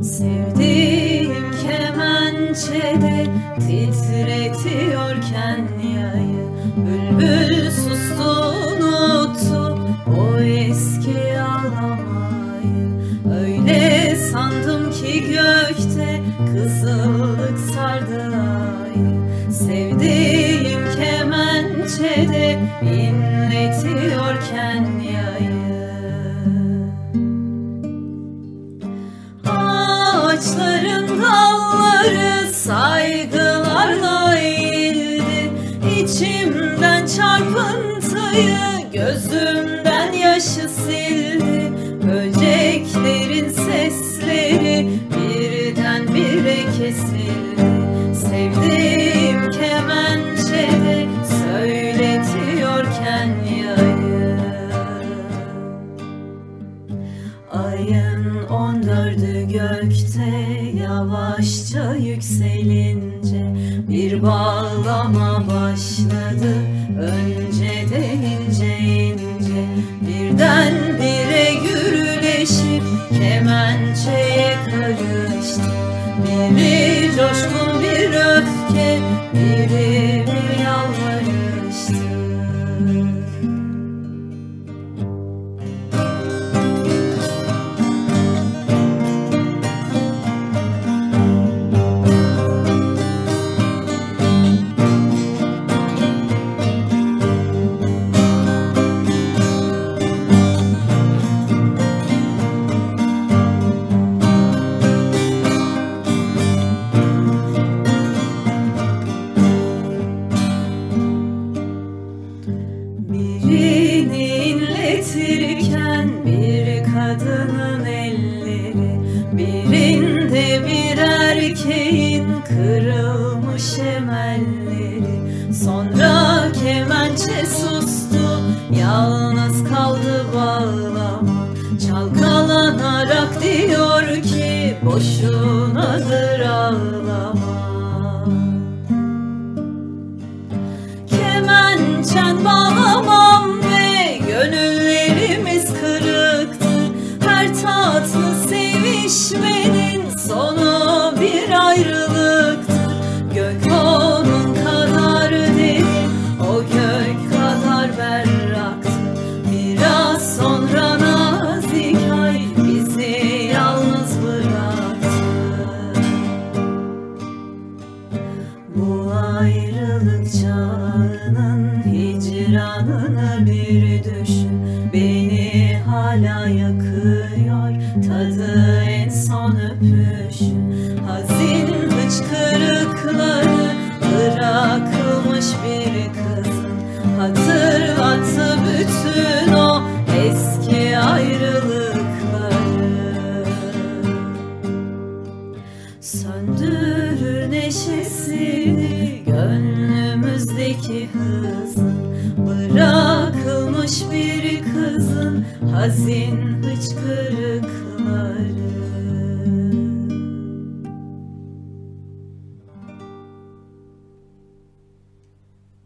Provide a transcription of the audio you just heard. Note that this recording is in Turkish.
Sevdiğim kemençede titretiyorken yayı, bülbül sustu unuttu o eski ağlamayı. Öyle sandım ki gökte kızıllık sardı ayı. Sevdiğim kemençede inletiyorken yayı. Ağaçların dalları saygılarla eğildi. İçimden çarpıntıyı, gözümden yaşı sildi. Böceklerin sesleri birdenbire kesildi. Sevdiğim kemençede söyletiyorken yayı. Ayın 14'ü gökte yavaşça yükselince bir bağlama başladı. Önce de ince ince, birdenbire gürleşip kemençeye karıştı. Biri coşkun bir öfke, biri bir yalvarıştı. Birini inletirken bir kadının elleri, birinde bir erkeğin kırılmış emelleri. Sonra kemençe sustu, yalnız kaldı bağlama. Çalkalanarak diyor ki boşunadır ağlama. Kemençen bağlamam ve gönüllerimiz kırıktı. Her tatlı sevişmenin sonu bir ayrılıktı. Gök onun kadar derin, o gök kadar berraktı. Biraz sonra nazik ay bizi yalnız bıraktı. Bu ayrılık çağının hicranını bir düşün. Beni hala yakıyor tadı en son öpüşün. Hazin hıçkırıkları bırakılmış bir kızın hatırlattı bütün o eski ayrılıkları. Söndürür neşesini gönlümüzdeki hızın, bırakılmış bir kızın hazin hıçkırıkları.